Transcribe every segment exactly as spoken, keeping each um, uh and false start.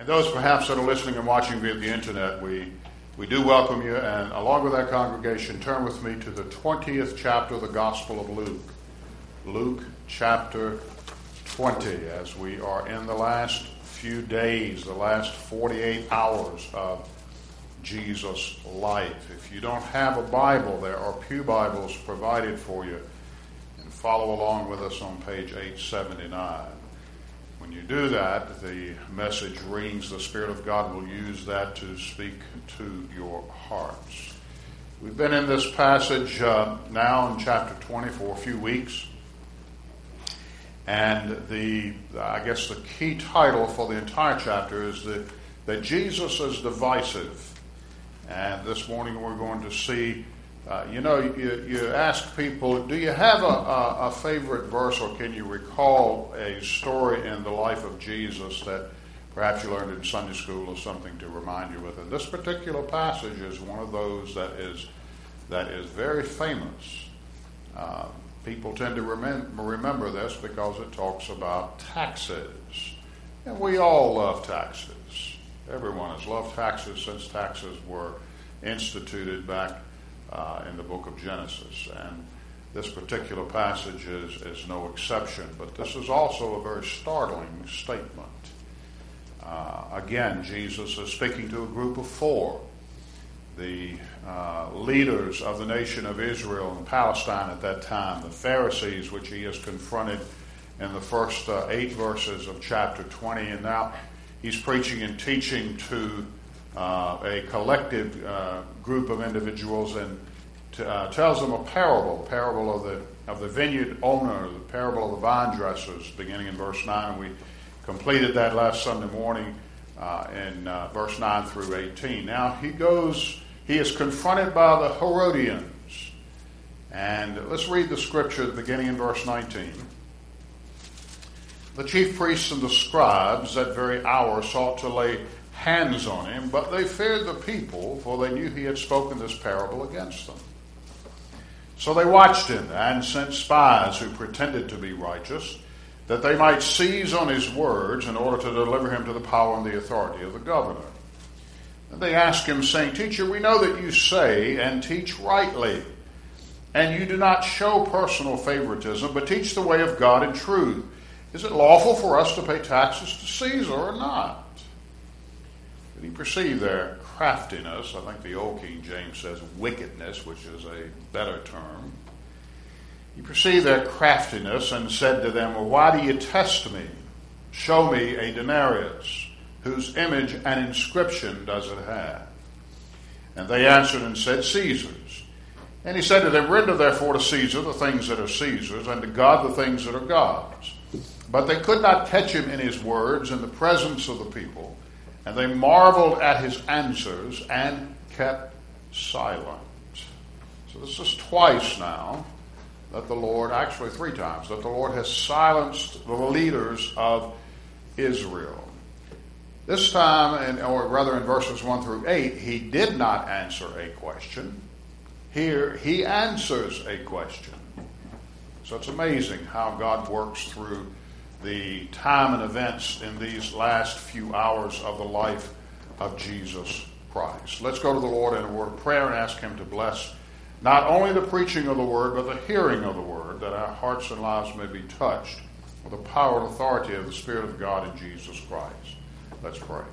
And those perhaps that are listening and watching via the internet, we, we do welcome you. And along with that congregation, turn with me to the twentieth chapter of the Gospel of Luke. Luke chapter twenty, as we are in the last few days, the last forty-eight hours of Jesus' life. If you don't have a Bible, there are pew Bibles provided for you. And follow along with us on page eight seventy-nine. When you do that, the message rings. The Spirit of God will use that to speak to your hearts. We've been in this passage uh, now in chapter twenty for a few weeks. And the, I guess the key title for the entire chapter is that, that Jesus is divisive. And this morning we're going to see, uh, you know, you, you ask people, do you have a, a, a favorite verse, or can you recall a story in the life of Jesus that perhaps you learned in Sunday school or something to remind you with it? This particular passage is one of those that is that is very famous. Uh, people tend to remember, remember this because it talks about taxes. And we all love taxes. Everyone has loved taxes since taxes were instituted back uh, in the book of Genesis. And this particular passage is, is no exception. But this is also a very startling statement. Uh, again, Jesus is speaking to a group of four. The uh, leaders of the nation of Israel and Palestine at that time, the Pharisees, which he has confronted in the first uh, eight verses of chapter twenty. And now he's preaching and teaching to uh, a collective uh, group of individuals, and to, uh, tells them a parable, parable of the of the vineyard owner, the parable of the vine dressers, beginning in verse nine. We completed that last Sunday morning uh, in uh, verse nine through eighteen. Now he goes, he is confronted by the Herodians. And let's read the scripture beginning in verse nineteen. The chief priests and the scribes that very hour sought to lay hands on him, but they feared the people, for they knew he had spoken this parable against them. So they watched him and sent spies who pretended to be righteous, that they might seize on his words in order to deliver him to the power and the authority of the governor. And they asked him, saying, Teacher, we know that you say and teach rightly, and you do not show personal favoritism, but teach the way of God in truth. Is it lawful for us to pay taxes to Caesar or not? But he perceived their craftiness. I think the old King James says wickedness, which is a better term. He perceived their craftiness and said to them, Well, why do you test me? Show me a denarius. Whose image and inscription does it have? And they answered and said, Caesar's. And he said to them, Render therefore to Caesar the things that are Caesar's, and to God the things that are God's. But they could not catch him in his words in the presence of the people, and they marveled at his answers and kept silent. So this is twice now that the Lord, actually three times, that the Lord has silenced the leaders of Israel. This time, in, or rather in verses one through eight, he did not answer a question. Here, he answers a question. So it's amazing how God works through the time and events in these last few hours of the life of Jesus Christ. Let's go to the Lord in a word of prayer and ask him to bless not only the preaching of the word, but the hearing of the word, that our hearts and lives may be touched with the power and authority of the Spirit of God in Jesus Christ. Let's pray.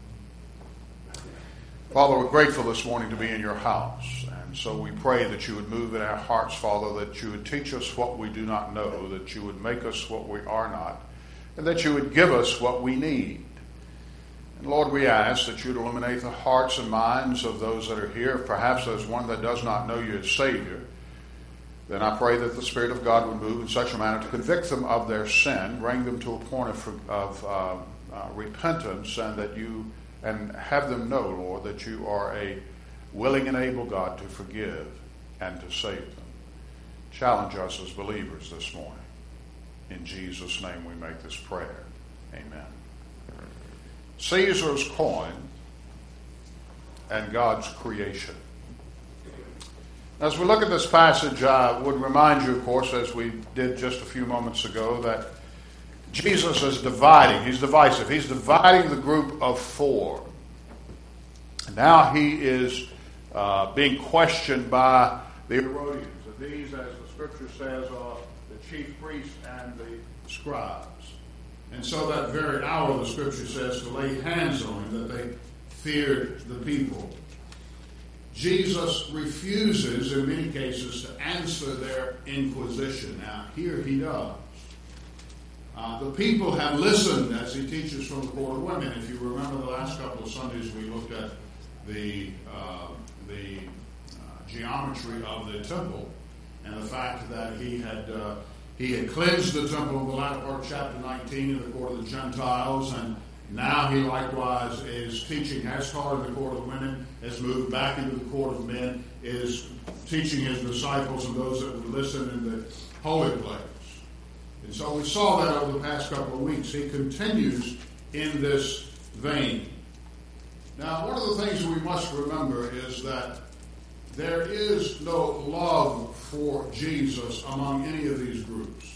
Father, we're grateful this morning to be in your house. And so we pray that you would move in our hearts, Father, that you would teach us what we do not know, that you would make us what we are not, and that you would give us what we need. And Lord, we ask that you'd illuminate the hearts and minds of those that are here. If perhaps there's one that does not know you as Savior, then I pray that the Spirit of God would move in such a manner to convict them of their sin, bring them to a point of, of uh, uh, repentance, and that you and have them know, Lord, that you are a willing and able God to forgive and to save them. Challenge us as believers this morning. In Jesus' name we make this prayer. Amen. Caesar's coin and God's creation. As we look at this passage, I would remind you, of course, as we did just a few moments ago, that Jesus is dividing. He's divisive. He's dividing the group of four. And now he is uh, being questioned by the Herodians. And these, as the scripture says, are the chief priests and the scribes. And so that very hour, the scripture says, to lay hands on him, that they feared the people. Jesus refuses, in many cases, to answer their inquisition. Now, here he does. Uh, the people have listened as he teaches from the court of women. If you remember the last couple of Sundays, we looked at the uh, the uh, geometry of the temple and the fact that he had uh, he had cleansed the temple in the latter part of chapter nineteen in the court of the Gentiles, and now he likewise is teaching, has taught in the court of women, has moved back into the court of men, is teaching his disciples and those that would listen in the holy place. And so we saw that over the past couple of weeks. He continues in this vein. Now, one of the things we must remember is that there is no love for Jesus among any of these groups.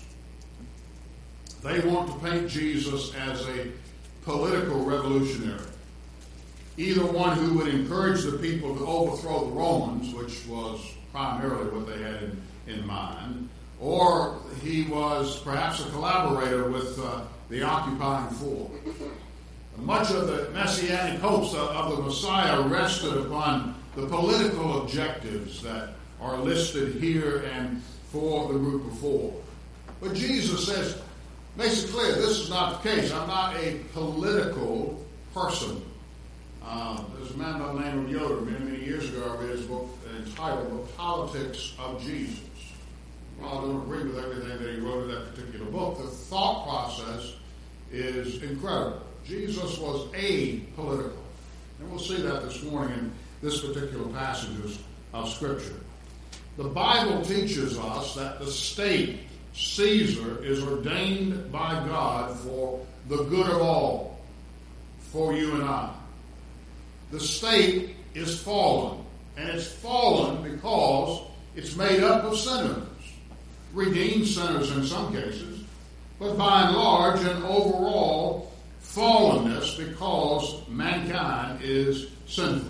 They want to paint Jesus as a political revolutionary, either one who would encourage the people to overthrow the Romans, which was primarily what they had in, in mind, or he was perhaps a collaborator with uh, the occupying force. Much of the messianic hopes of, of the Messiah rested upon the political objectives that are listed here and for the group of four. But Jesus says, makes it clear, this is not the case. I'm not a political person. Uh, there's a man by the name of Yoder. Many, many years ago, I read his book entitled The Politics of Jesus. While I don't agree with everything that he wrote in that particular book, the thought process is incredible. Jesus was apolitical. And we'll see that this morning in this particular passages of Scripture. The Bible teaches us that the state, Caesar, is ordained by God for the good of all, for you and I. The state is fallen, and it's fallen because it's made up of sinners. Redeemed sinners in some cases, but by and large and overall fallenness because mankind is sinful.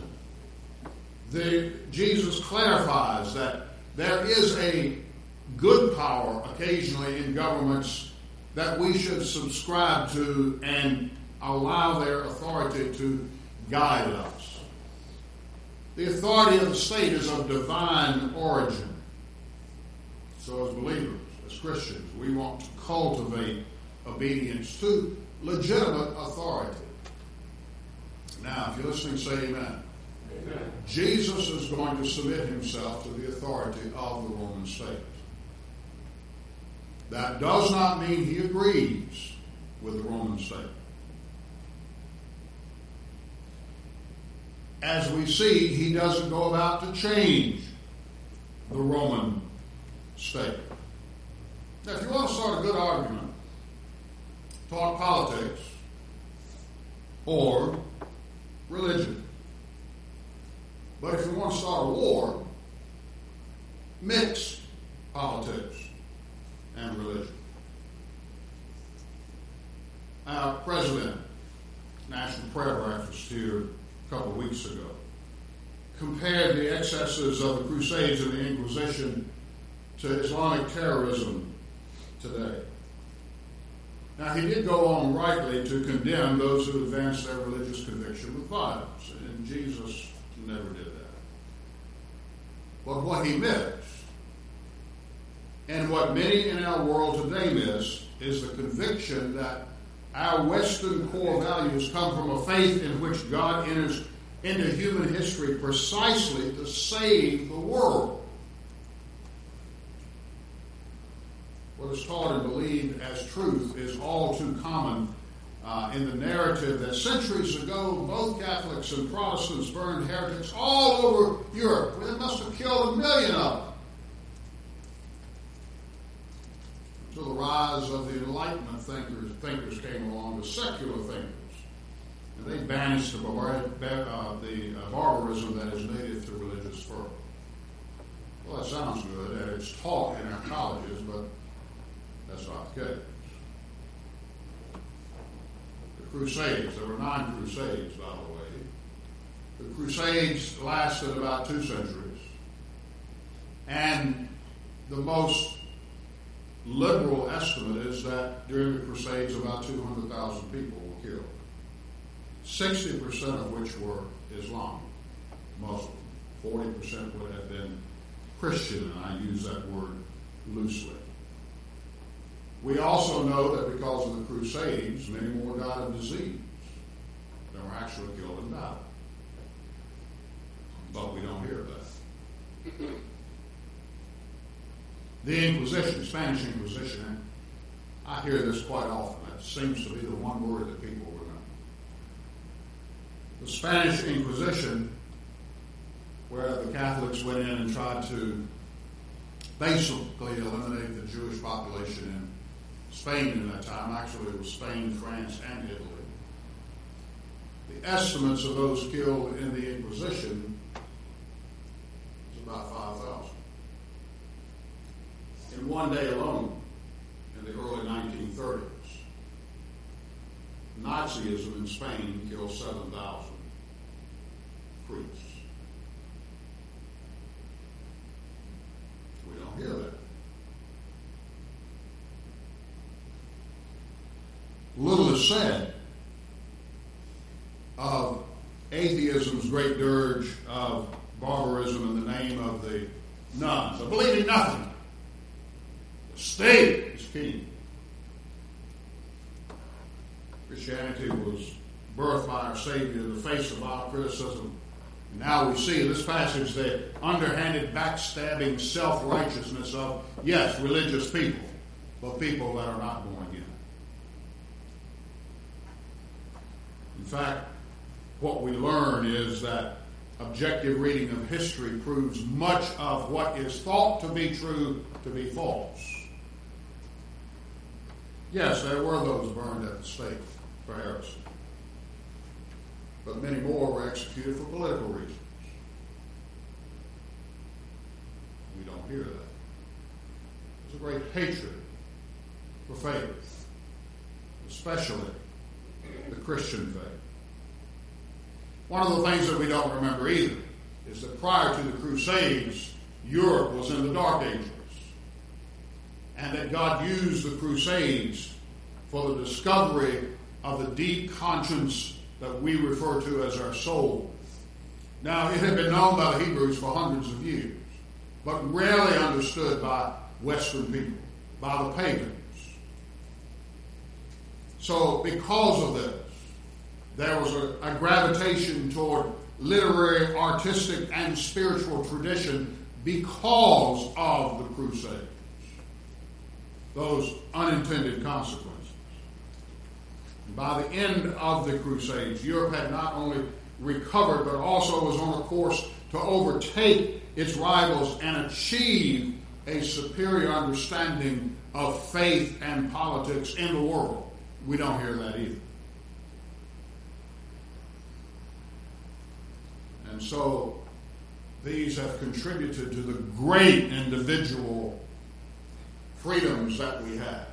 The, Jesus clarifies that there is a good power occasionally in governments that we should subscribe to and allow their authority to guide us. The authority of the state is of divine origin. So as believers, as Christians, we want to cultivate obedience to legitimate authority. Now, if you're listening, say amen. Amen. Jesus is going to submit himself to the authority of the Roman state. That does not mean he agrees with the Roman state. As we see, he doesn't go about to change the Roman state. Now, if you want to start a good argument, talk politics or religion. But if you want to start a war, mix politics and religion. Our president, National Prayer Breakfast here a couple of weeks ago, compared the excesses of the Crusades and the Inquisition to Islamic terrorism today. Now, he did go on rightly to condemn those who advanced their religious conviction with violence, and Jesus never did that. But what he missed, and what many in our world today miss, is the conviction that our Western core values come from a faith in which God enters into human history precisely to save the world. What is taught and believed as truth is all too common uh, in the narrative that centuries ago both Catholics and Protestants burned heretics all over Europe. They must have killed a million of them. Until the rise of the Enlightenment thinkers, thinkers came along, the secular thinkers. And they banished the, bar- uh, the uh, barbarism that is native to religious fervor. Well, that sounds good, and it's taught in our colleges, but that's not the case. Crusades. There were nine Crusades, by the way. The Crusades lasted about two centuries. And the most liberal estimate is that during the Crusades, about two hundred thousand people were killed, sixty percent of which were Islam, Muslim. forty percent would have been Christian, and I use that word loosely. We also know that because of the Crusades, many more died of disease than were actually killed in battle. But we don't hear that. The Inquisition, Spanish Inquisition, I hear this quite often. That seems to be the one word that people remember. The Spanish Inquisition, where the Catholics went in and tried to basically eliminate the Jewish population in Spain in that time. Actually, it was Spain, France, and Italy. The estimates of those killed in the Inquisition is about five thousand. In one day alone, in the early nineteen thirties, Nazism in Spain killed seven thousand priests. We don't hear that. Little is said of atheism's great dirge of barbarism in the name of the nuns. I believe in nothing. The state is king. Christianity was birthed by our Savior in the face of our criticism. And now we see in this passage the underhanded, backstabbing self-righteousness of, yes, religious people, but people that are not born again. In fact, what we learn is that objective reading of history proves much of what is thought to be true to be false. Yes, there were those burned at the stake for heresy, but many more were executed for political reasons. We don't hear that. There's a great hatred for faith, especially the Christian faith. One of the things that we don't remember either is that prior to the Crusades, Europe was in the Dark Ages, and that God used the Crusades for the discovery of the deep conscience that we refer to as our soul. Now, it had been known by the Hebrews for hundreds of years, but rarely understood by Western people, by the pagans. So, because of this, there was a, a gravitation toward literary, artistic, and spiritual tradition because of the Crusades. Those unintended consequences. By the end of the Crusades, Europe had not only recovered, but also was on a course to overtake its rivals and achieve a superior understanding of faith and politics in the world. We don't hear that either. And so these have contributed to the great individual freedoms that we have.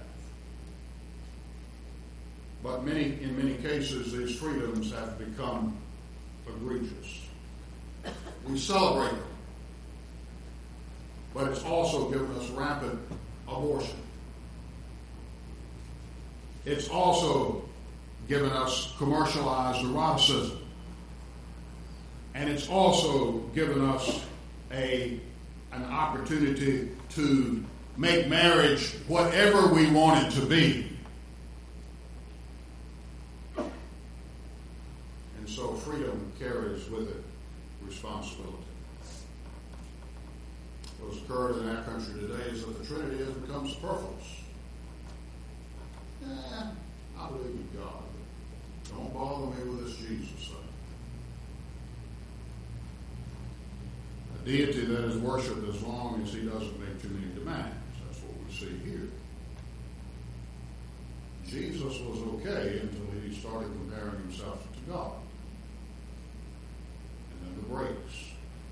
But many, in many cases, these freedoms have become egregious. We celebrate them, but it's also given us rampant abortion. It's also given us commercialized eroticism. And it's also given us a, an opportunity to make marriage whatever we want it to be. And so freedom carries with it responsibility. What's occurred in our country today is that the Trinity has become superfluous. Eh, I believe in God. Don't bother me with this Jesus thing. A deity that is worshipped as long as he doesn't make too many demands. That's what we see here. Jesus was okay until he started comparing himself to God. And then the brakes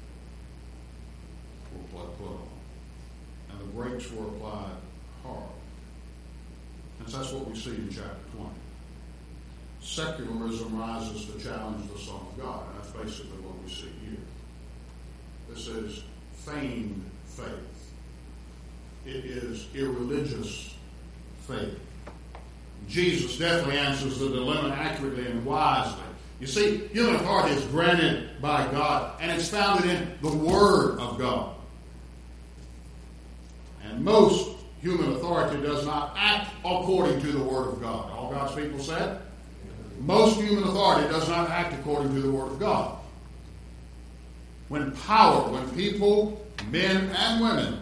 were put on. And the brakes were applied hard. And so that's what we see in chapter twenty. secularism rises to challenge the Son of God. And that's basically what we see here. This is feigned faith. It is irreligious faith. Jesus definitely answers the dilemma accurately and wisely. You see, human authority is granted by God, and it's founded in the Word of God. And most human authority does not act according to the Word of God. All God's people said? Most human authority does not act according to the Word of God. When power, when people, men and women,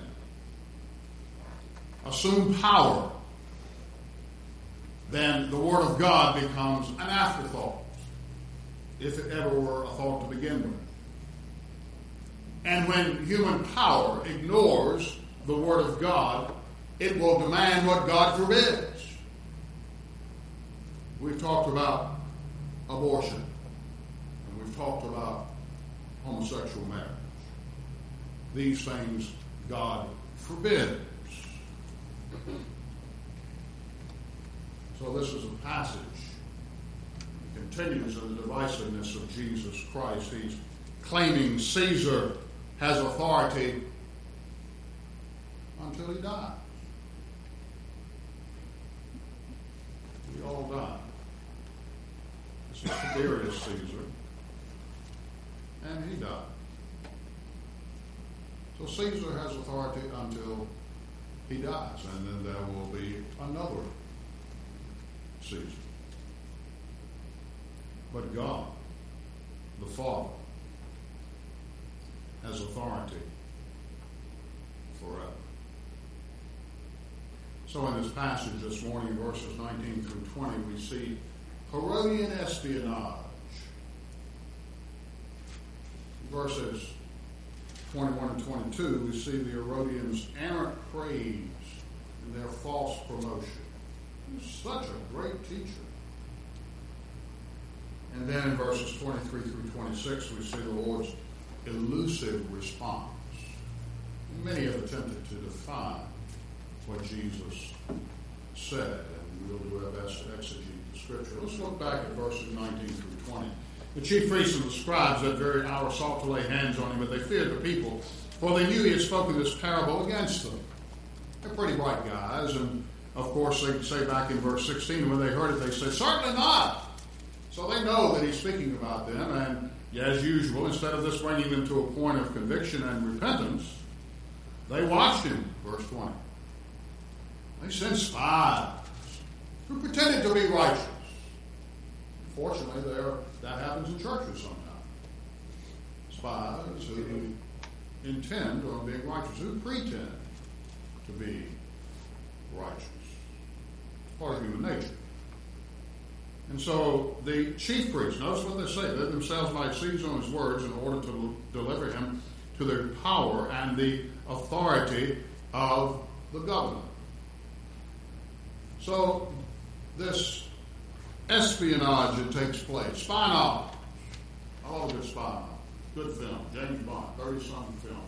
assume power, then the Word of God becomes an afterthought, if it ever were a thought to begin with. And when human power ignores the Word of God, it will demand what God forbids. We've talked about abortion, and we've talked about homosexual marriage. These things God forbids. So this is a passage that continues in the divisiveness of Jesus Christ. He's claiming Caesar has authority until he dies. We all die. This is Tiberius Caesar, and he died. So Caesar has authority until he dies, and then there will be another Caesar. But God, the Father, has authority forever. So in this passage this morning, verses nineteen through twenty, we see Herodian espionage. Verses twenty-one and twenty-two, we see the Herodians' errant praise and their false promotion. He's such a great teacher. And then in verses twenty-three through twenty-six, we see the Lord's elusive response. Many have attempted to define what Jesus said, and we'll do our best to exegete the Scripture. Let's look back at verses nineteen through twenty. The chief priests and the scribes that very hour sought to lay hands on him, but they feared the people, for they knew he had spoken this parable against them. They're pretty bright guys, and of course they say back in verse sixteen, when they heard it, they said, "Certainly not." So they know that he's speaking about them, and as usual, instead of this bringing them to a point of conviction and repentance, they watched him, verse twenty. They sent spies who pretended to be righteous. Fortunately, there that happens in churches sometimes. Spies who intend on being righteous, who pretend to be righteous. It's part of human nature. And so the chief priests, notice what they say, they themselves might seize on his words in order to deliver him to the power and the authority of the government. So this espionage that takes place, spy novels. I love a good spy novel. Good film. James Bond, thirty-something film.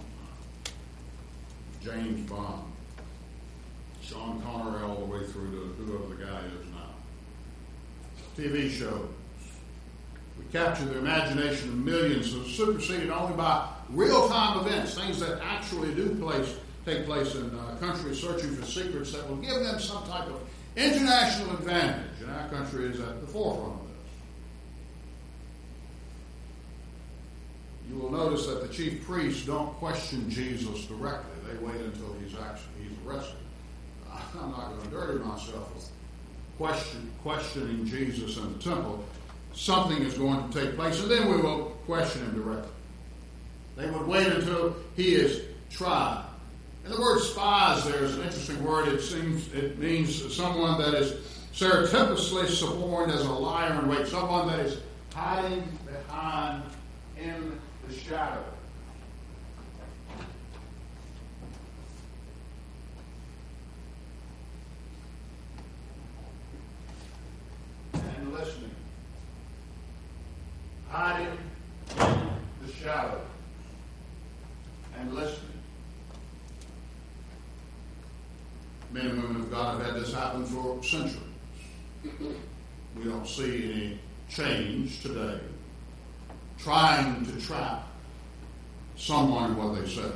James Bond. Sean Connery all the way through to whoever the guy is now. T V shows. We capture the imagination of millions, so superseded only by real-time events, things that actually do place, take place in uh, countries searching for secrets that will give them some type of international advantage. And our country is at the forefront of this. You will notice that the chief priests don't question Jesus directly. They wait until he's actually he's arrested. I'm not going to dirty myself with question, questioning Jesus in the temple. Something is going to take place, and then we will question him directly. They would wait until he is tried. And the word spies there is an interesting word. It seems it means someone that is surreptitiously suborned as a liar in wait, someone that is hiding behind in the shadow. And listening. Hiding in the shadow. And listening. Men and women of God have had this happen for centuries. we don't see any change today trying to trap someone in what they said.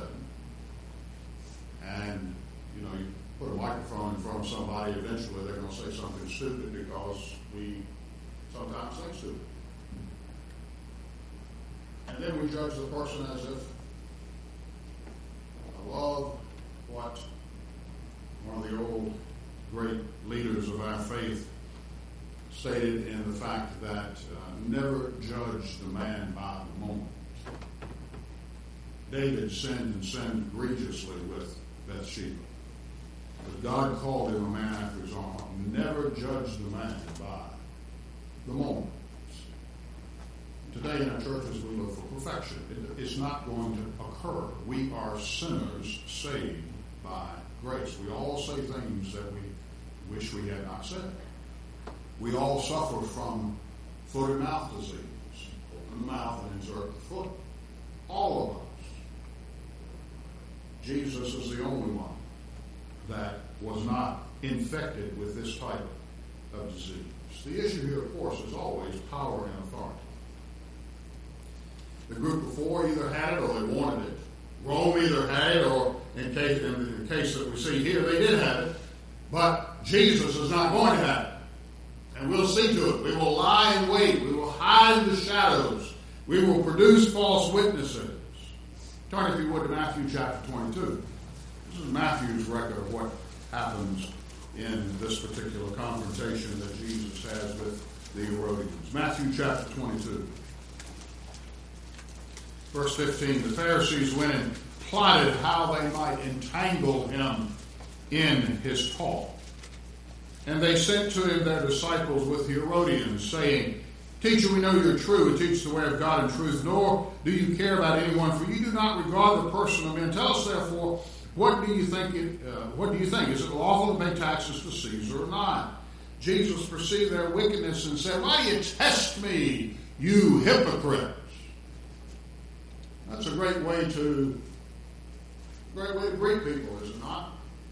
And, you know, you put a microphone in front of somebody, eventually they're going to say something stupid because we sometimes think stupid. And then we judge the person as if, I love what one of the old great leaders of our faith stated in the fact that uh, never judge the man by the moment. David sinned and sinned egregiously with Bathsheba. But God called him a man after his own heart. Never judge the man by the moment. Today in our churches we look for perfection. It, it's not going to occur. We are sinners saved by grace. We all say things that we wish we had not said. We all suffer from foot and mouth disease. Open the mouth and insert the foot. All of us. Jesus is the only one that was not infected with this type of disease. The issue here, of course, is always power and authority. The group before either had it or they wanted it. Rome either had it, or in, case, in the case that we see here, they did have it. But Jesus is not going to have it. And we'll see to it. We will lie in wait. We will hide in the shadows. We will produce false witnesses. Turn, if you would, to Matthew chapter twenty-two. This is Matthew's record of what happens in this particular confrontation that Jesus has with the Herodians. Matthew chapter twenty-two. Verse fifteen. The Pharisees went and plotted how they might entangle him in his talk. And they sent to him their disciples with the Herodians, saying, Teacher, we know you're true and teach the way of God in truth, nor do you care about anyone, for you do not regard the person of men. Tell us, therefore, what do you think? It, uh, what do you think? Is it lawful to pay taxes to Caesar or not? Jesus perceived their wickedness and said, Why do you test me, you hypocrites? That's a great way to, great way to greet people, is it not?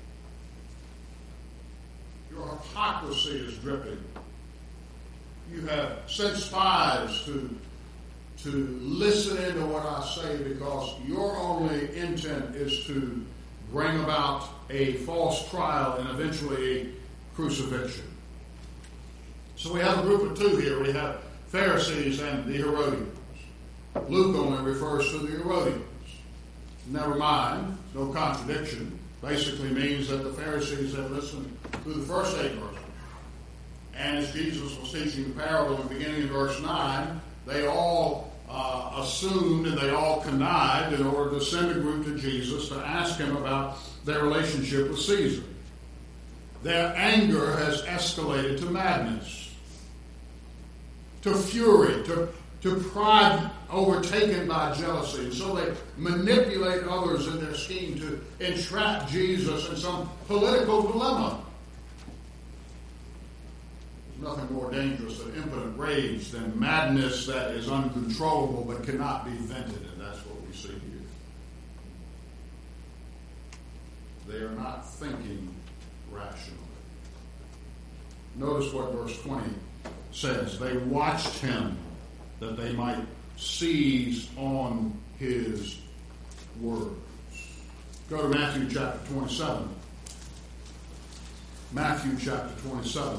Your hypocrisy is dripping. You have sent spies to, to listen into what I say because your only intent is to bring about a false trial and eventually a crucifixion. So we have a group of two here. We have Pharisees and the Herodians. Luke only refers to the Herodians. Never mind, no contradiction. Basically means that the Pharisees have listened to the first eight verses. And as Jesus was teaching the parable in the beginning of verse nine, they all uh, assumed and they all connived in order to send a group to Jesus to ask him about their relationship with Caesar. Their anger has escalated to madness, to fury, to, to pride overtaken by jealousy. And so they manipulate others in their scheme to entrap Jesus in some political dilemma. Nothing more dangerous than impotent rage, than madness that is uncontrollable but cannot be vented, and that's what we see here. They are not thinking rationally. Notice what verse twenty says. They watched him that they might seize on his words. Go to Matthew chapter twenty-seven. Matthew chapter twenty-seven.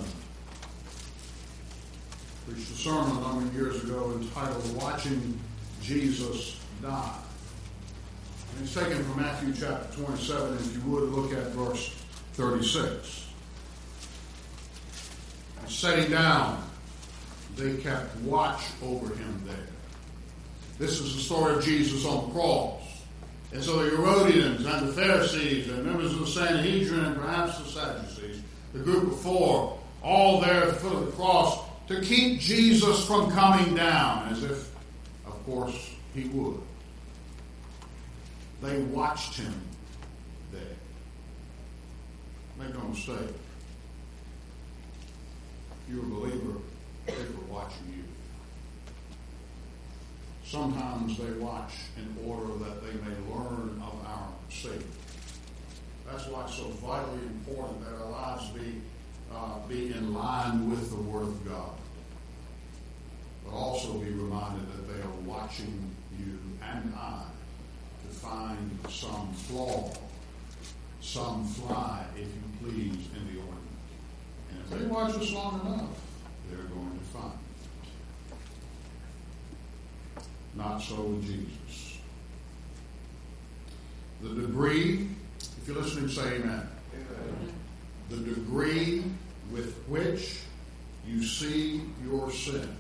Preached a sermon a number of years ago entitled Watching Jesus Die. And it's taken from Matthew chapter twenty-seven. If you would, look at verse thirty-six. And sitting down, they kept watch over him there. This is the story of Jesus on the cross. And so the Herodians and the Pharisees and members of the Sanhedrin and perhaps the Sadducees, the group before, all there at the foot of the cross, to keep Jesus from coming down, as if, of course, he would. They watched him there. Make no mistake. If you're a believer, they were watching you. Sometimes they watch in order that they may learn of our Savior. That's why it's so vitally important that our lives be uh, be in line with the Word of God, but also be reminded that they are watching you and I to find some flaw, some fly, if you please, in the ointment. And if they watch us long enough, they're going to find it. Not so with Jesus. The degree, if you're listening, say amen. Amen. The degree with which you see your sin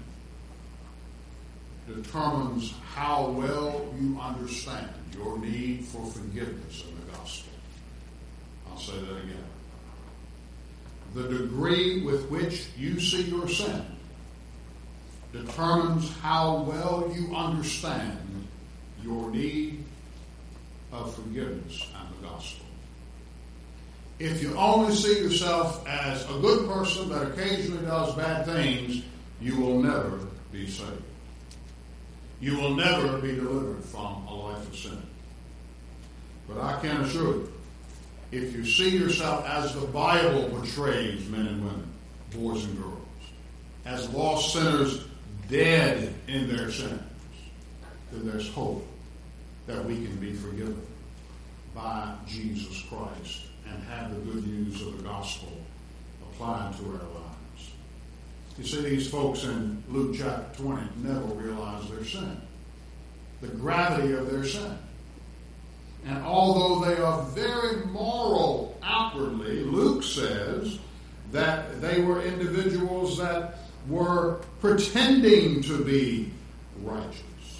determines how well you understand your need for forgiveness in the gospel. I'll say that again. The degree with which you see your sin determines how well you understand your need of forgiveness and the gospel. If you only see yourself as a good person that occasionally does bad things, you will never be saved. You will never be delivered from a life of sin. But I can assure you, if you see yourself as the Bible portrays men and women, boys and girls, as lost sinners dead in their sins, then there's hope that we can be forgiven by Jesus Christ and have the good news of the gospel applied to our lives. You see, these folks in Luke chapter twenty never realized their sin, the gravity of their sin. And although they are very moral outwardly, Luke says that they were individuals that were pretending to be righteous.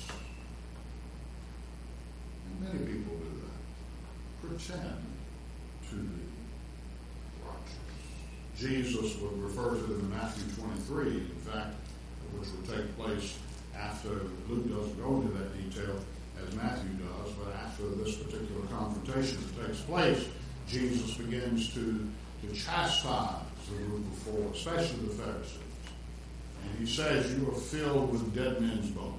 And many people do that. Pretend to be righteous. Jesus would refer to them in Matthew twenty-three, in fact, which would take place after, Luke doesn't go into that detail as Matthew does, but after this particular confrontation that takes place, Jesus begins to, to chastise the group of four, especially the Pharisees. And he says, you are filled with dead men's bones.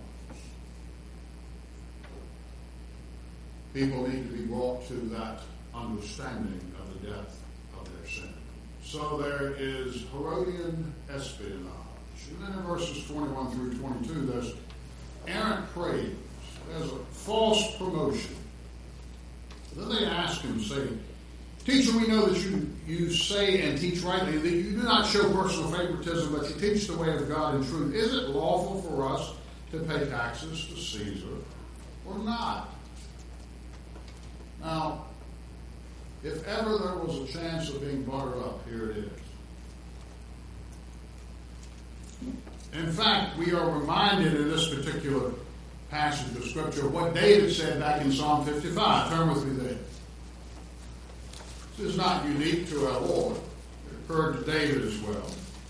People need to be brought to that understanding of the depth of their sin. So there is Herodian espionage. And then in verses twenty-one through twenty-two, there's errant praise. There's a false promotion. Then they ask him, saying, Teacher, we know that you, you say and teach rightly, that you do not show personal favoritism, but you teach the way of God in truth. Is it lawful for us to pay taxes to Caesar or not? Now, if ever there was a chance of being buttered up, here it is. In fact, we are reminded in this particular passage of Scripture of what David said back in Psalm fifty-five. Turn with me there. This is not unique to our Lord. It occurred to David as well.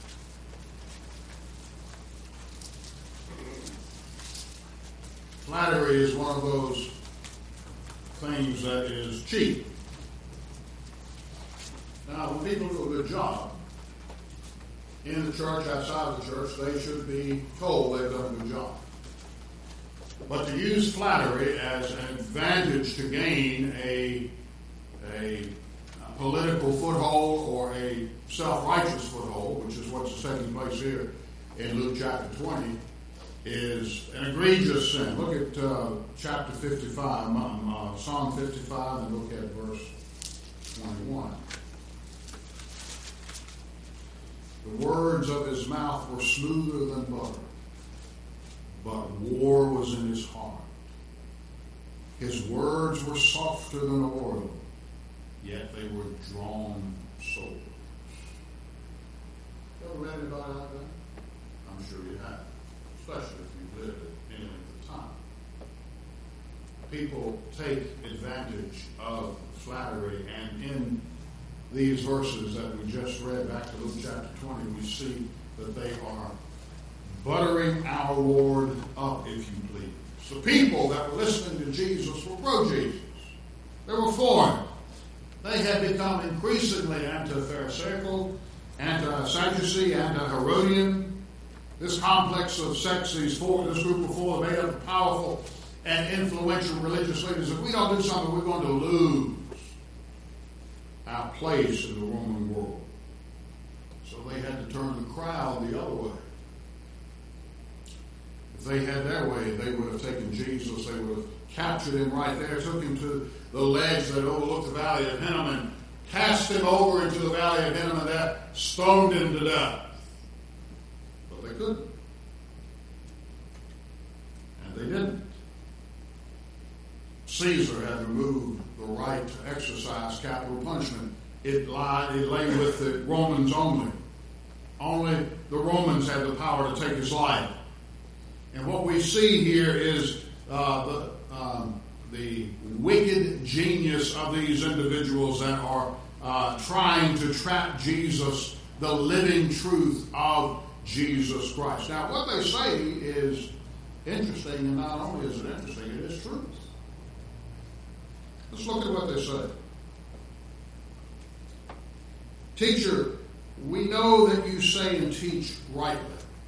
Flattery is one of those things that is cheap. Now, when people do a good job in the church, outside of the church, they should be told they've done a good job. But to use flattery as an advantage to gain a, a, a political foothold or a self-righteous foothold, which is what's taking place here in Luke chapter twenty, is an egregious sin. Look at uh, chapter fifty-five, uh, Psalm fifty-five, and look at verse twenty-one. The words of his mouth were smoother than butter, but war was in his heart. His words were softer than oil, yet they were drawn swords. You ever read anybody like that? I'm sure you have, especially if you've lived it any length of time. People take advantage of flattery, and in these verses that we just read back to Luke chapter twenty, we see that they are buttering our Lord up, if you please. The people that were listening to Jesus were pro-Jesus. They were for him. They had become increasingly anti-Pharisaical, anti-Sadducee, anti-Herodian. This complex of sects, these four, this group of four, made up of powerful and influential religious leaders. If we don't do something, we're going to lose our place in the Roman world. So they had to turn the crowd the other way. If they had their way, they would have taken Jesus, they would have captured him right there, took him to the ledge that overlooked the valley of Hinnom, and cast him over into the valley of Hinnom, and there stoned him to death. But they couldn't. And they didn't. Caesar had removed the right to exercise capital punishment. It, lied, it lay with the Romans only. Only the Romans had the power to take his life. And what we see here is uh, the, um, the wicked genius of these individuals that are uh, trying to trap Jesus, the living truth of Jesus Christ. Now, what they say is interesting, and not only is it interesting, it is truth. Let's look at what they say. Teacher, we know that you say and teach rightly.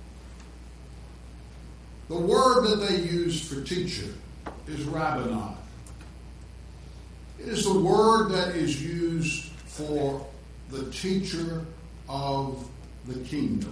The word that they use for teacher is rabboni. It is the word that is used for the teacher of the kingdom.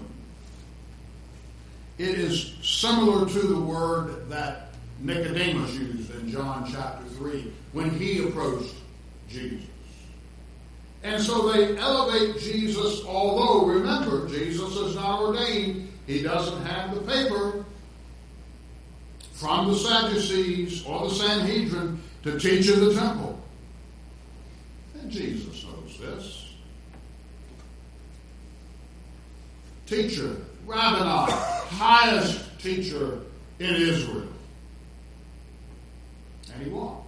It is similar to the word that Nicodemus used in John chapter three when he approached Jesus. And so they elevate Jesus, although, remember, Jesus is not ordained. He doesn't have the paper from the Sadducees or the Sanhedrin to teach in the temple. And Jesus knows this. Teacher, rabboni, highest teacher in Israel. And he walked.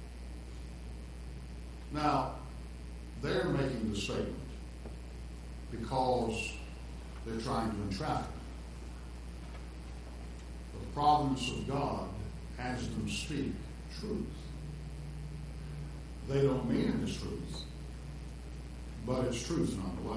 Now, they're making the statement because they're trying to entrap him. The providence of God has them speak truth. They don't mean it as truth, but it's truth nonetheless.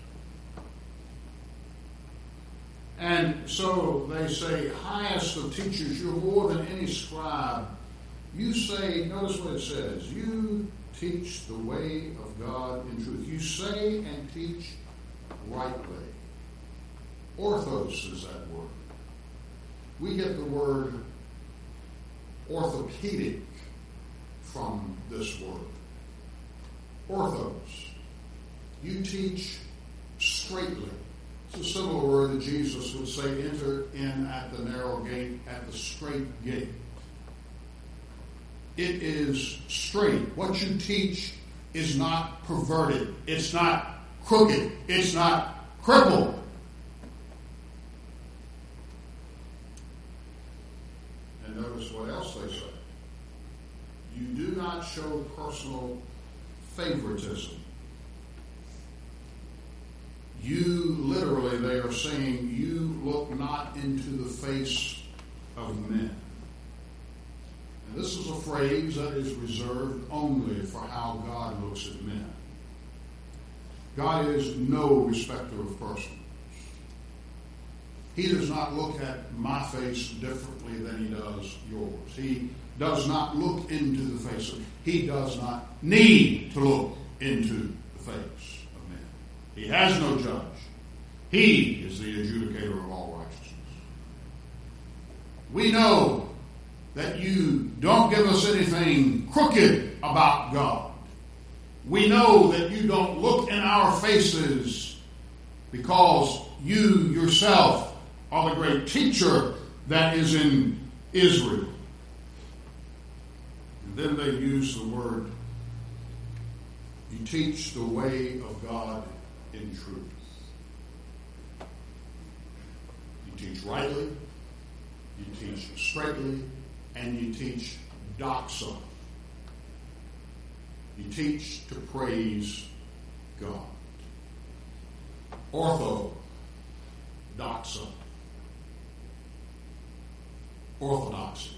And so they say, highest of teachers, you're more than any scribe. You say, notice what it says, you teach the way of God in truth. You say and teach rightly. Orthos is that word. We get the word orthopedic from this word. Orthos. You teach straightly. It's a similar word that Jesus would say, enter in at the narrow gate, at the straight gate. It is straight. What you teach is not perverted. It's not crooked. It's not crippled. And notice what else they say. You do not show personal favoritism. You, literally, they are saying, you look not into the face of men. And this is a phrase that is reserved only for how God looks at men. God is no respecter of persons. He does not look at my face differently than he does yours. He does not look into the face of, he does not need to look into the face of men. He has no judge. He is the adjudicator of all righteousness. We know that you don't give us anything crooked about God. We know that you don't look in our faces because you yourself are the great teacher that is in Israel. And then they use the word, you teach the way of God in truth. You teach rightly, you teach straightly, and you teach doxa. You teach to praise God. Ortho, doxa. Orthodoxy.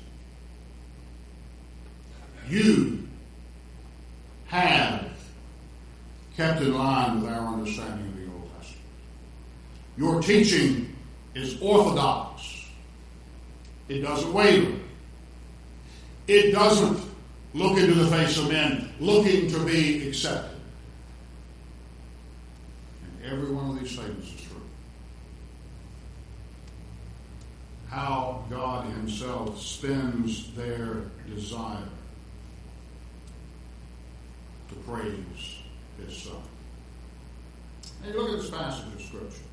You have kept in line with our understanding of the Old Testament. Your teaching is orthodox. It doesn't waver. It doesn't look into the face of men looking to be accepted. And every one of these statements as true. How God himself spins their desire to praise his Son. And you look at this passage of Scripture.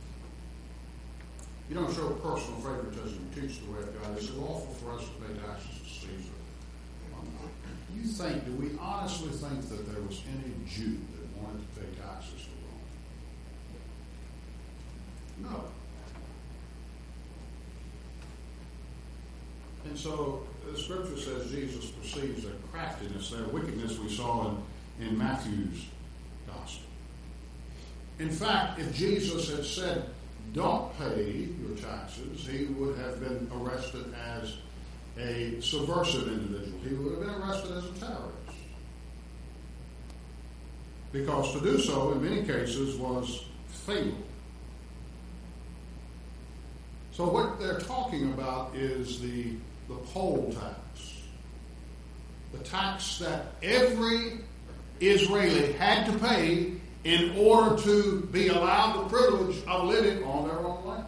You don't show personal favoritism. You teach the way of God. It's lawful for us to pay taxes to Caesar. Do you think, do we honestly think that there was any Jew that wanted to pay taxes to Rome? No. And so the Scripture says Jesus perceives their craftiness, their wickedness we saw in, in Matthew's Gospel. In fact, if Jesus had said, don't pay your taxes, he would have been arrested as a subversive individual. He would have been arrested as a terrorist. Because to do so, in many cases, was fatal. So what they're talking about is the, the poll tax. The tax that every Israeli had to pay in order to be allowed the privilege of living on their own land.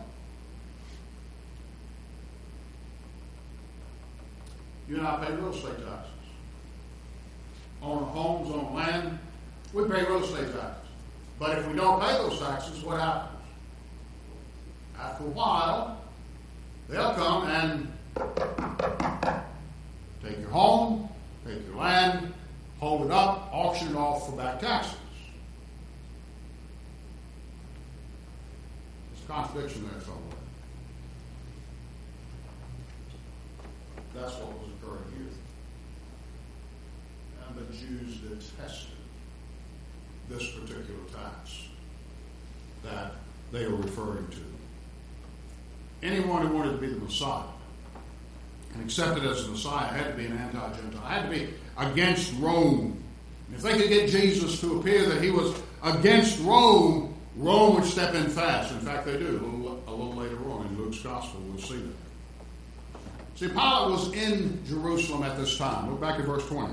You and I pay real estate taxes. On homes, on land, we pay real estate taxes. But if we don't pay those taxes, what happens? After a while, they'll come and take your home, take your land, hold it up, auction it off for back taxes. Contradiction there somewhere. That's what was occurring here. And the Jews detested this particular tax that they were referring to. Anyone who wanted to be the Messiah and accepted as the Messiah had to be an anti-Gentile, had to be against Rome. And if they could get Jesus to appear that he was against Rome, Rome would step in fast. In fact, they do. A little, a little later on in Luke's Gospel, we'll see that. See, Pilate was in Jerusalem at this time. Look back at verse twenty.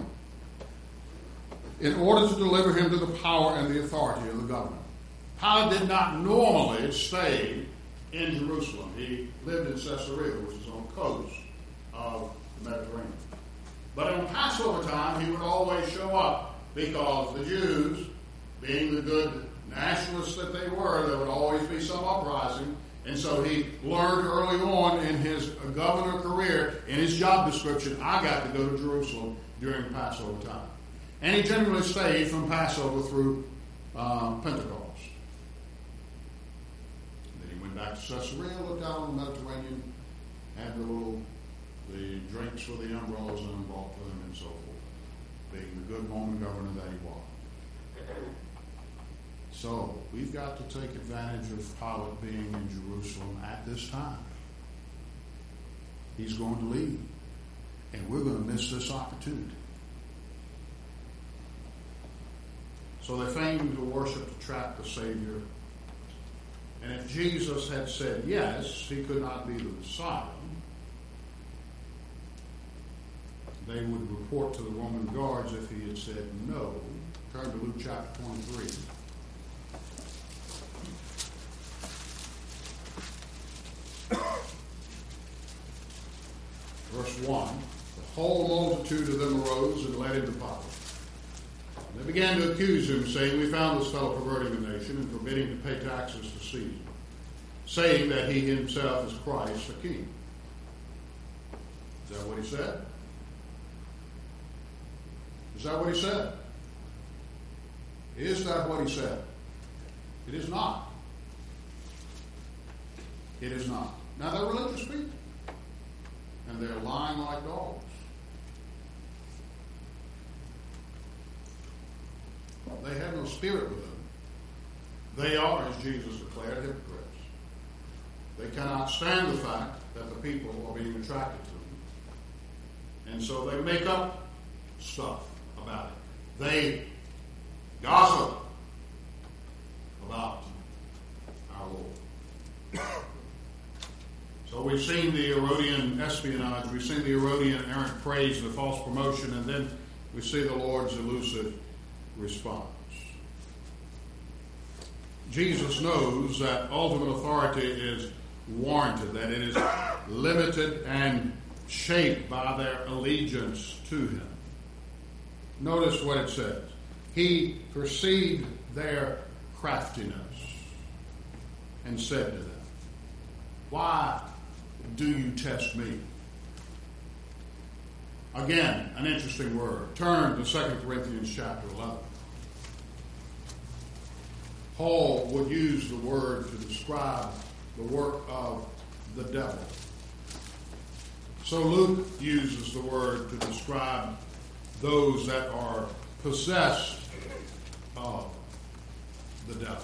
In order to deliver him to the power and the authority of the government. Pilate did not normally stay in Jerusalem. He lived in Caesarea, which is on the coast of the Mediterranean. But on Passover time, he would always show up because the Jews, being the good nationalists that they were, there would always be some uprising. And so he learned early on in his governor career, in his job description, I got to go to Jerusalem during Passover time. And he generally stayed from Passover through uh, Pentecost. And then he went back to Caesarea, looked out on the Mediterranean, had the little, the drinks for the umbrellas and them brought to them and so forth, being the good Roman governor that he was. So, we've got to take advantage of Pilate being in Jerusalem at this time. He's going to leave. And we're going to miss this opportunity. So they feigned to worship to trap the Savior. And if Jesus had said yes, he could not be the Messiah, they would report to the Roman guards if he had said no. Turn to Luke chapter twenty-three. Verse one, the whole multitude of them arose and led him to Pilate. And they began to accuse him, saying, we found this fellow perverting the nation and forbidding to pay taxes to Caesar, saying that he himself is Christ the King. Is that what he said? Is that what he said? Is that what he said? It is not. It is not. Now, they're religious people. And they're lying like dogs. They have no spirit with them. They are, as Jesus declared, hypocrites. They cannot stand the fact that the people are being attracted to them. And so they make up stuff about it. They gossip about our Lord. So we've seen the Herodian espionage, we've seen the Herodian errant praise and the false promotion, and then we see the Lord's elusive response. Jesus knows that ultimate authority is warranted, that it is limited and shaped by their allegiance to him. Notice what it says. He perceived their craftiness and said to them, "Why do you test me?" Again, an interesting word. Turn to Second Corinthians chapter eleven. Paul would use the word to describe the work of the devil. So Luke uses the word to describe those that are possessed of the devil.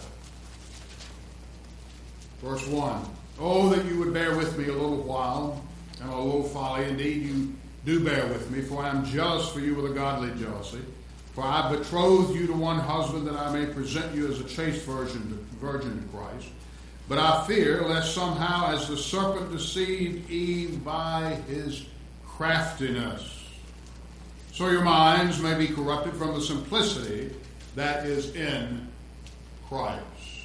Verse one, "Oh, that you would bear with me a little while, and a little folly. Indeed, you do bear with me, for I am jealous for you with a godly jealousy. For I betrothed you to one husband, that I may present you as a chaste virgin to, virgin to Christ. But I fear lest somehow, as the serpent deceived Eve by his craftiness, so your minds may be corrupted from the simplicity that is in Christ."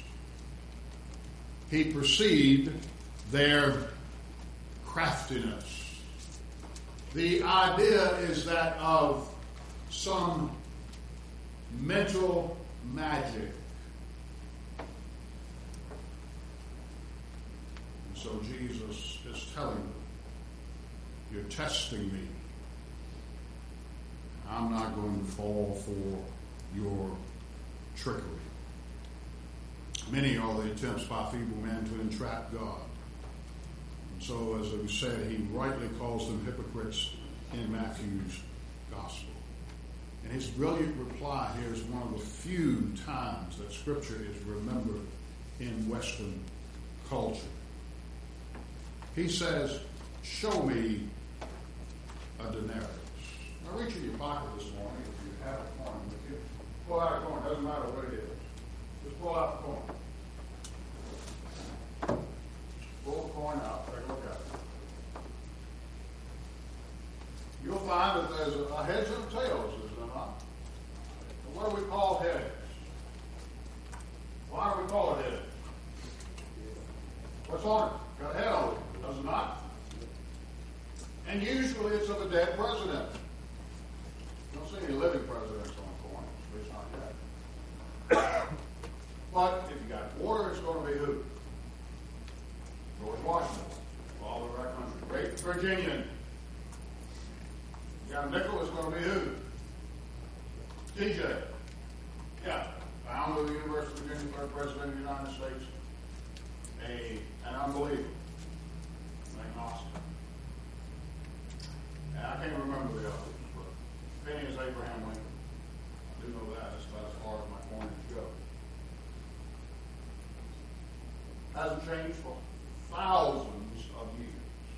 He perceived their craftiness. The idea is that of some mental magic. And so Jesus is telling them, "You're testing me. I'm not going to fall for your trickery." Many are the attempts by feeble men to entrap God. And so, as we said, he rightly calls them hypocrites in Matthew's gospel. And his brilliant reply here is one of the few times that Scripture is remembered in Western culture. He says, "Show me a denarius." Now reach in your pocket this morning if you have a coin with you. Pull out a coin. Doesn't matter what it is. Just pull out the coin. Pull the coin out. Take a look at it. You'll find that there's a heads and tails, is there not? What do we call heads? Why do we call it heads? What's on it? Got a head on it, does it not? And usually it's of a dead president. You don't see any living presidents on coins, at least not yet. But if you got water, it's going to be who? George Washington, father of our country. Great Virginian. You got a nickel, it's going to be who? T J. Yeah, founder of the University of Virginia, third president of the United States. A, an unbeliever. Agnostic. And I can't remember the others, but Penny is Abraham Lincoln. I do know that. That's about as far as my coinage go. Hasn't changed for thousands of years.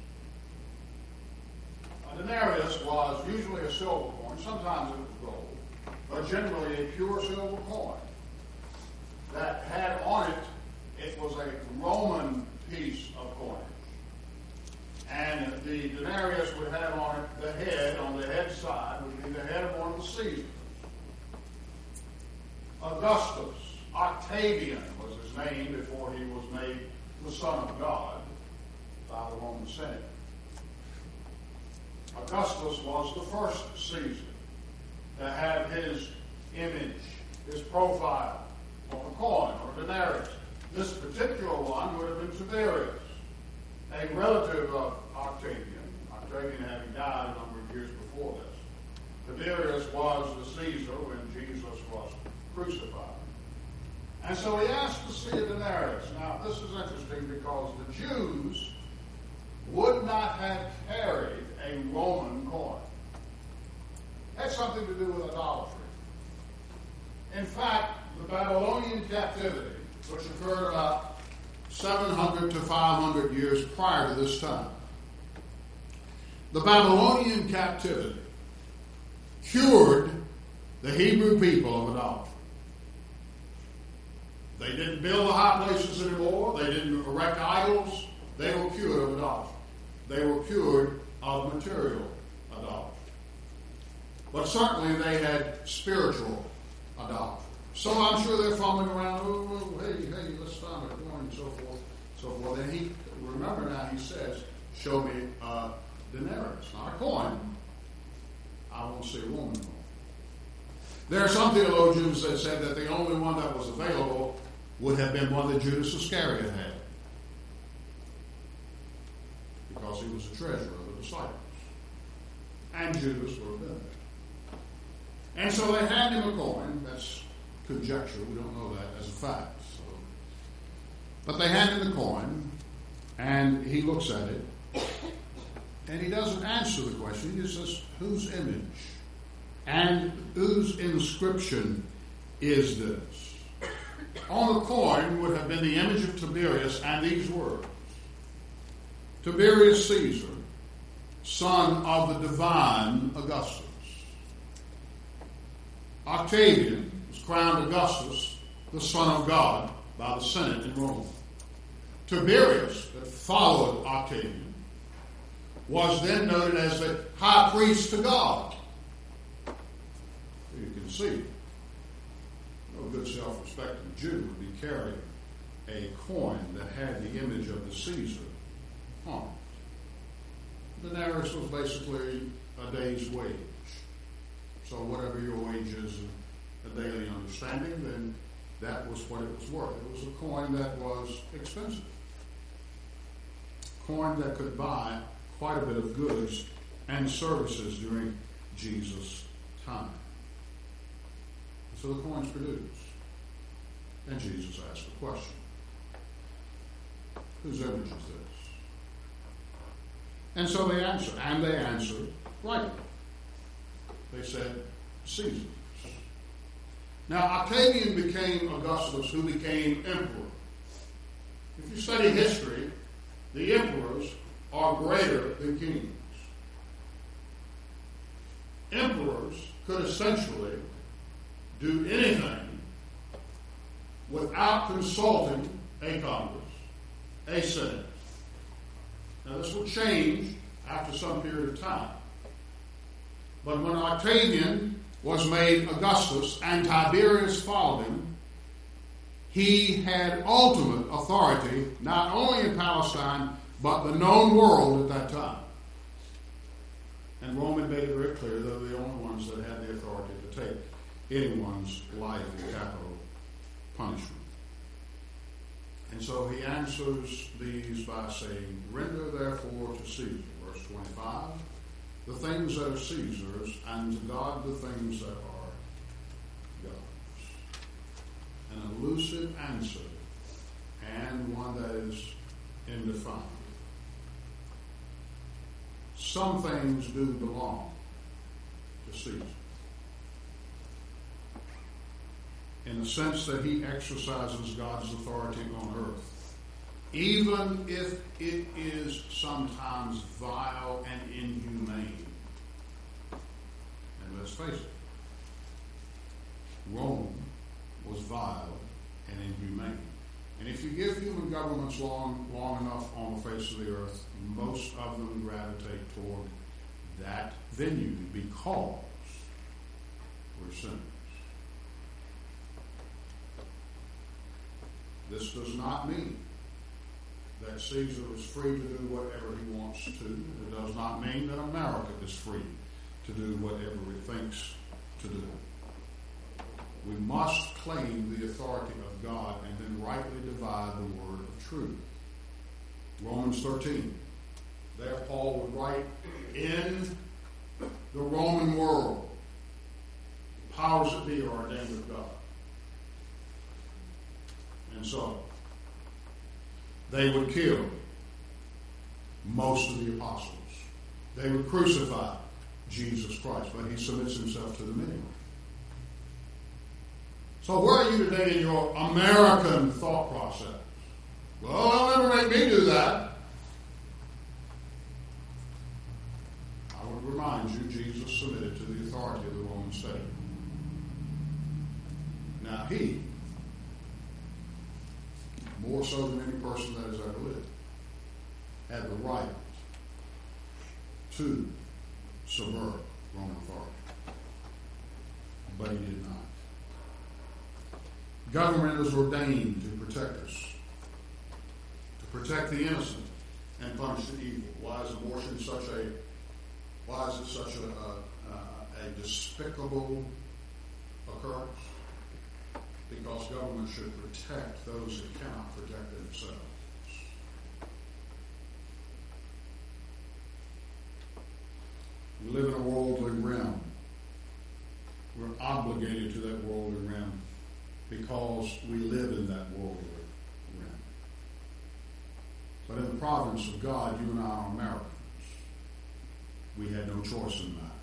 A denarius was usually a silver coin. Sometimes it was gold, but generally a pure silver coin that had on it, it was a Roman piece of coinage. And the denarius would have on it the head, on the head side, would be the head of one of the Caesars. Augustus, Octavian was his name before he was made the Son of God by the Roman Senate. Augustus was the first Caesar to have his image, his profile on a coin or denarius. This particular one would have been Tiberius, a relative of Octavian. Octavian having died a number of years before this. Tiberius was the Caesar when Jesus was crucified. And so he asked to see a denarius. Now, this is interesting because the Jews would not have carried a Roman coin. It had something to do with idolatry. In fact, the Babylonian captivity, which occurred about seven hundred to five hundred years prior to this time, the Babylonian captivity cured the Hebrew people of idolatry. They didn't build the high places anymore. They didn't erect idols. They were cured of idolatry. They were cured of material idolatry. But certainly they had spiritual idolatry. So I'm sure they're fumbling around, oh, oh, hey, hey, let's find a coin and so forth, so forth. And he, remember now, he says, show me a denarius, not a coin. I won't see a woman coin. There are some theologians that said that the only one that was available would have been one that Judas Iscariot had, because he was a treasurer of the disciples. And Judas would have been there. And so they hand him a coin. That's conjecture. We don't know that as a fact. So. But they hand him the coin, and he looks at it, and he doesn't answer the question. He just says, whose image and whose inscription is this? On the coin would have been the image of Tiberius and these words: Tiberius Caesar, son of the divine Augustus. Octavian was crowned Augustus, the Son of God, by the Senate in Rome. Tiberius, that followed Octavian, was then noted as the high priest to God. You can see, no good self-respecting Jew would be carrying a coin that had the image of the Caesar on it. The denarius was basically a day's wage. So whatever your wage is, a daily understanding, then that was what it was worth. It was a coin that was expensive. A coin that could buy quite a bit of goods and services during Jesus' time. So the coin's produced. And Jesus asked the question, whose image is this? And so they answered, and they answered rightly. They said, Caesar's. Now, Octavian became Augustus, who became emperor. If you study history, the emperors are greater than kings. Emperors could essentially do anything without consulting a Congress, a Senate. Now, this will change after some period of time. But when Octavian was made Augustus and Tiberius followed him, he had ultimate authority not only in Palestine, but the known world at that time. And Rome had made it very clear they were the only ones that had the authority to take anyone's life in capital punishment. And so he answers these by saying, render therefore to Caesar, verse twenty-five, the things that are Caesar's, and to God the things that are God's. An elusive answer, and one that is indefinable. Some things do belong to Caesar, in the sense that he exercises God's authority on earth, even if it is sometimes vile and inhumane. And let's face it, Rome was vile and inhumane. And if you give human governments long, long enough on the face of the earth, most of them gravitate toward that venue because we're sinners. This does not mean that Caesar is free to do whatever he wants to. It does not mean that America is free to do whatever it thinks to do. We must claim the authority of God and then rightly divide the word of truth. Romans thirteen. There Paul would write, in the Roman world, powers that be are ordained of God. And so, they would kill most of the apostles. They would crucify Jesus Christ, but he submits himself to them anyway. So where are you today in your American thought process? Well, they'll never make me do that. I would remind you, Jesus submitted to the authority of the Roman state. Now he, more so than any person that has ever lived, had the right to subvert Roman authority. But he did not. Government is ordained to protect us, to protect the innocent and punish the evil. Why is abortion such a, why is it such a, a, a despicable occurrence? Because government should protect those that cannot protect themselves. We live in a worldly realm. We're obligated to that worldly realm because we live in that worldly realm. But in the providence of God, you and I are Americans. We had no choice in that.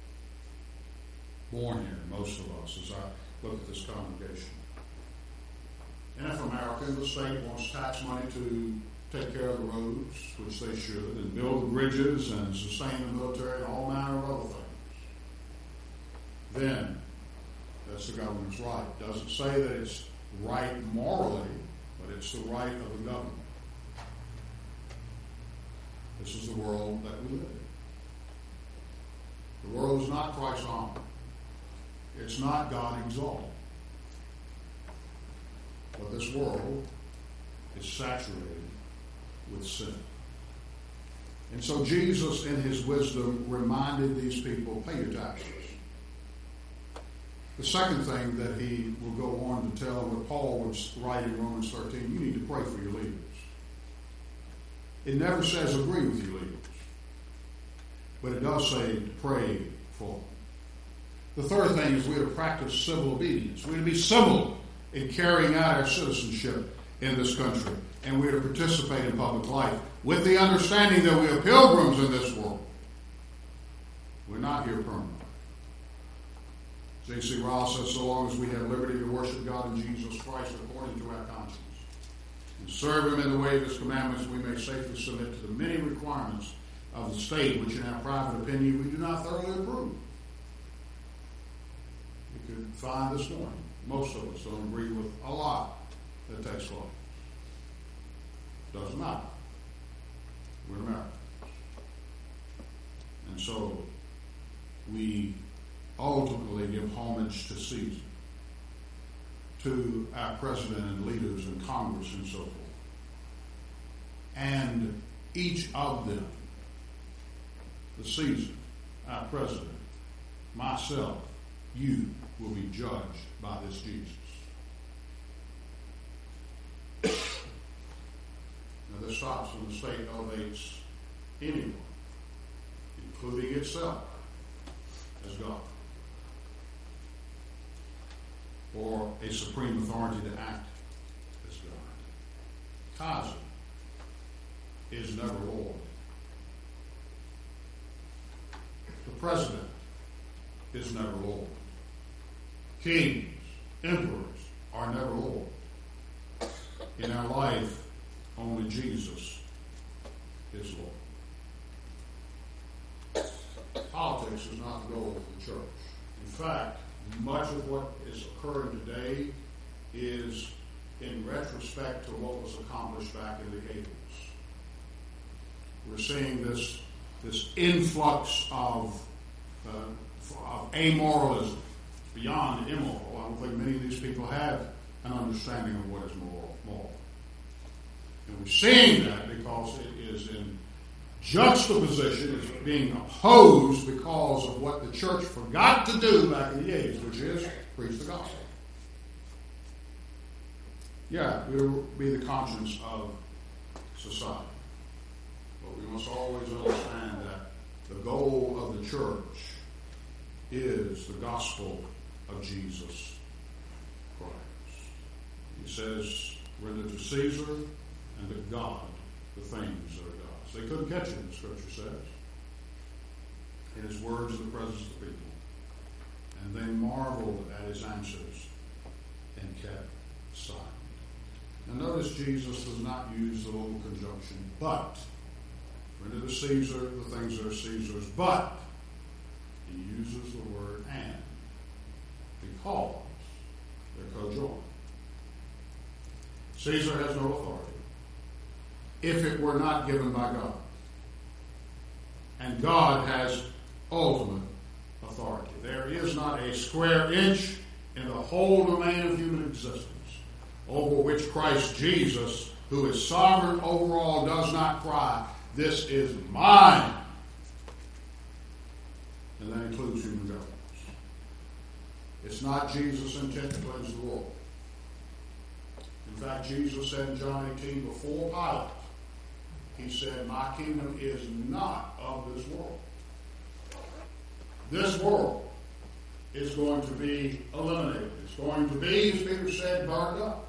Born here, most of us, as I look at this congregation. And if America and the state wants tax money to take care of the roads, which they should, and build bridges and sustain the military and all manner of other things, then that's the government's right. It doesn't say that it's right morally, but it's the right of the government. This is the world that we live in. The world is not Christ honored. It's not God exalted. But this world is saturated with sin. And so Jesus, in his wisdom, reminded these people, pay your taxes. The second thing that he will go on to tell, what Paul would write in Romans thirteen, you need to pray for your leaders. It never says agree with your leaders, but it does say to pray for them. The third thing is we are to practice civil obedience. We are to be civil in carrying out our citizenship in this country. And we are to participate in public life with the understanding that we are pilgrims in this world. We're not here permanently. J C Ryle says, so long as we have liberty to worship God in Jesus Christ according to our conscience and serve him in the way of his commandments, we may safely submit to the many requirements of the state, which in our private opinion we do not thoroughly approve. You could find this morning, most of us don't agree with a lot that takes place. Doesn't matter. We're Americans. And so we ultimately give homage to Caesar, to our president and leaders in Congress and so forth. And each of them, the Caesar, our president, myself, you will be judged by this Jesus. Now this stops when the state elevates anyone, including itself, as God, or a supreme authority to act as God. Kaiser is never Lord. The president is never Lord. Kings, emperors are never Lord. In our life, only Jesus is Lord. Politics is not the goal of the church. In fact, much of what is occurring today is in retrospect to what was accomplished back in the eighties. We're seeing this, this influx of, uh, of amoralism beyond immoral. I don't think many of these people have an understanding of what is moral. moral. And we're seeing that because it is in juxtaposition, it's being opposed because of what the church forgot to do back in the eighties, which is preach the gospel. Yeah, we will be the conscience of society. But we must always understand that the goal of the church is the gospel of Jesus Christ. He says, render to Caesar and to God the things that are God's. They couldn't catch him, the scripture says. In his words in the presence of the people. And they marveled at his answers and kept silent. Now notice Jesus does not use the little conjunction, but. Render to Caesar the things that are Caesar's, but he uses the word and. Because they're co-joined. Caesar has no authority if it were not given by God. And God has ultimate authority. There is not a square inch in the whole domain of human existence, over which Christ Jesus, who is sovereign over all, does not cry, "This is mine." And that includes human governments. It's not Jesus' intent to cleanse the world. In fact, Jesus said in John eighteen, before Pilate, he said, "My kingdom is not of this world." This world is going to be eliminated. It's going to be, as Peter said, burned up.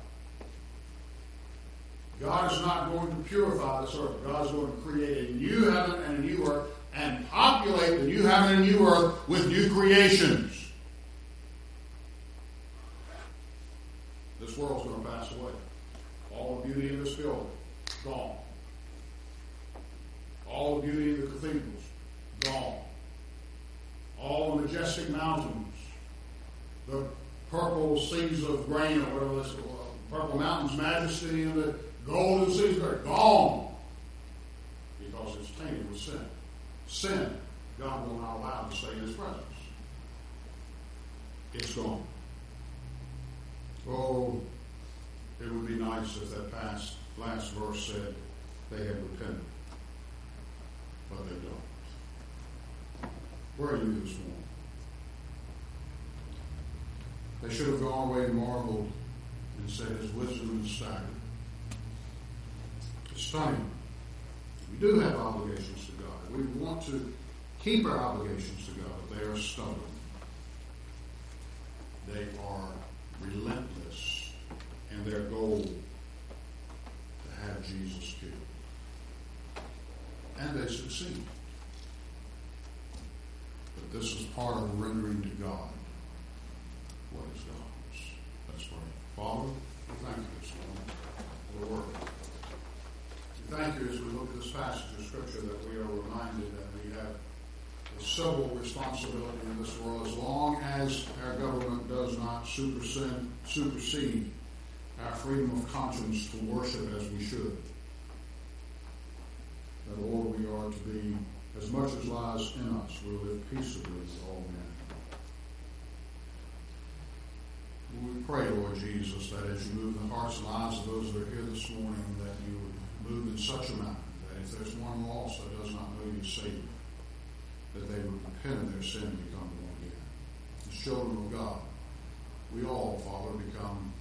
God is not going to purify this earth. God is going to create a new heaven and a new earth and populate the new heaven and new earth with new creations. This world's going to pass away. All the beauty in this building, gone. All the beauty of the cathedrals, gone. All the majestic mountains, the purple seas of grain, or whatever this is, purple mountains, majesty, and the golden seas, they're gone. Because it's tainted with sin. Sin, God will not allow to stay in His presence. It's gone. Oh, it would be nice if that past last verse said they had repented. But they don't. Where are you this morning? They should have gone away and marveled and said, "His wisdom is staggering." It's stunning. We do have obligations to God. We want to keep our obligations to God, but they are stubborn. They are relentless in their goal to have Jesus killed. And they succeed. But this is part of rendering to God what is God's. Let's pray. Father, we thank you this morning for the word. We thank you as we look at this passage of Scripture that we are reminded that we have a civil responsibility in this world as long as our government does not supersede, supersede our freedom of conscience to worship as we should. That, Lord, we are to be, as much as lies in us, we'll live peaceably with all men. We pray, Lord Jesus, that as you move the hearts and lives of those that are here this morning, that you would move in such a manner that if there's one lost that does not know you, Savior, that they would repent of their sin and become born again. As children of God, we all, Father, become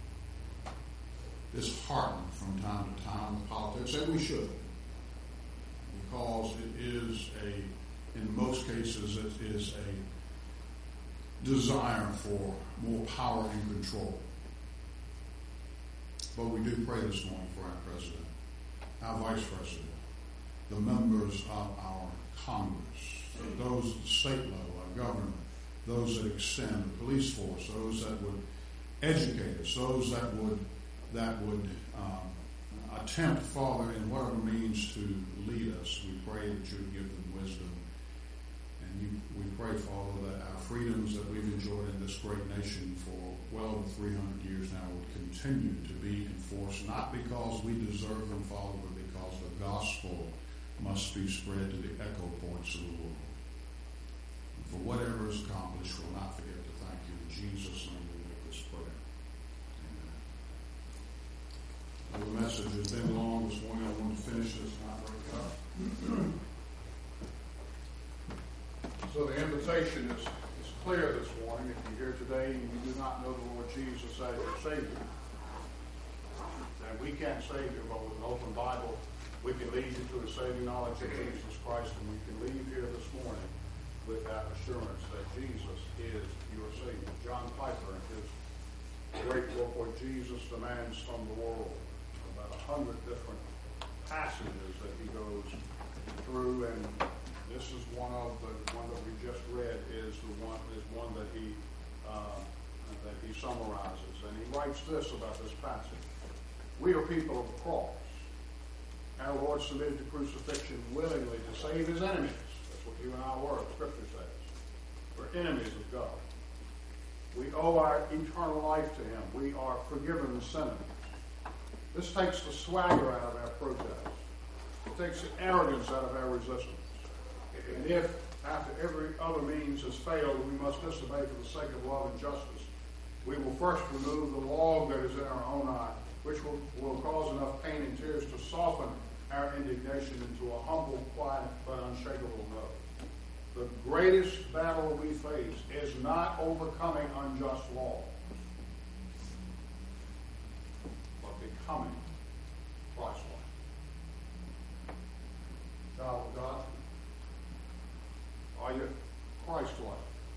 disheartened from time to time with politics, and we should. Because it is a, in most cases, it is a desire for more power and control. But we do pray this morning for our president, our vice president, the members of our Congress, those at the state level, our government, those that extend the police force, those that would educate us, those that would that would um, attempt, Father, in whatever means to lead us. We pray that you would give them wisdom. And you, we pray, Father, that our freedoms that we've enjoyed in this great nation for well over three hundred years now would continue to be enforced, not because we deserve them, Father, but because the gospel must be spread to the echo points of the world. And for whatever is accomplished, we'll not forget to thank you. In Jesus' name we make this prayer. Well, the message has been long this morning. I want to finish this and not break up. So the invitation is, is clear this morning. If you're here today and you do not know the Lord Jesus as your Savior, then we can't save you, but with an open Bible, we can lead you to a saving knowledge of Jesus Christ, and we can leave here this morning with that assurance that Jesus is your Savior. John Piper, in his great book, What Jesus Demands from the World, about a hundred different passages that he goes through, and this is one of the one that we just read is the one is one that he uh, that he summarizes, and he writes this about this passage: "We are people of the cross. Our Lord submitted to crucifixion willingly to save his enemies." That's what you and I were, the Scripture says. We're enemies of God. We owe our eternal life to him. We are forgiven sinners. This takes the swagger out of our protest. It takes the arrogance out of our resistance. And if, after every other means has failed, we must disobey for the sake of love and justice, We will first remove the log that is in our own eye, which will, will cause enough pain and tears to soften our indignation into a humble, quiet, but unshakable no. The greatest battle we face is not overcoming unjust laws, but becoming Christ-like. Child of God, are you Christ-like?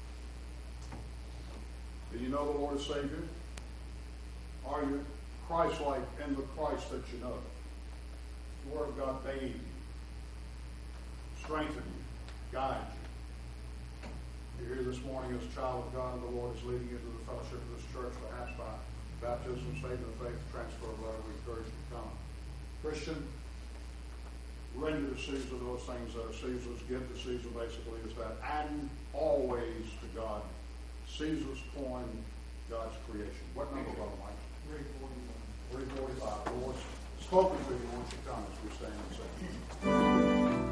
Do you know the Lord as Savior? Are you Christ-like in the Christ that you know? The Word of God bathe you, strengthen you, guide you. You're here this morning as a child of God, and the Lord is leading you into the fellowship of this church, perhaps by baptism, saving of faith, transfer of letter. We encourage you to come. Christian, render to Caesar those things that are Caesar's. Give to Caesar basically is that. And always to God. Caesar's coin, God's creation. What number, Brother Mike? three forty-one. three forty-five. The Lord's spoken to you. Won't you come as we stand and sing?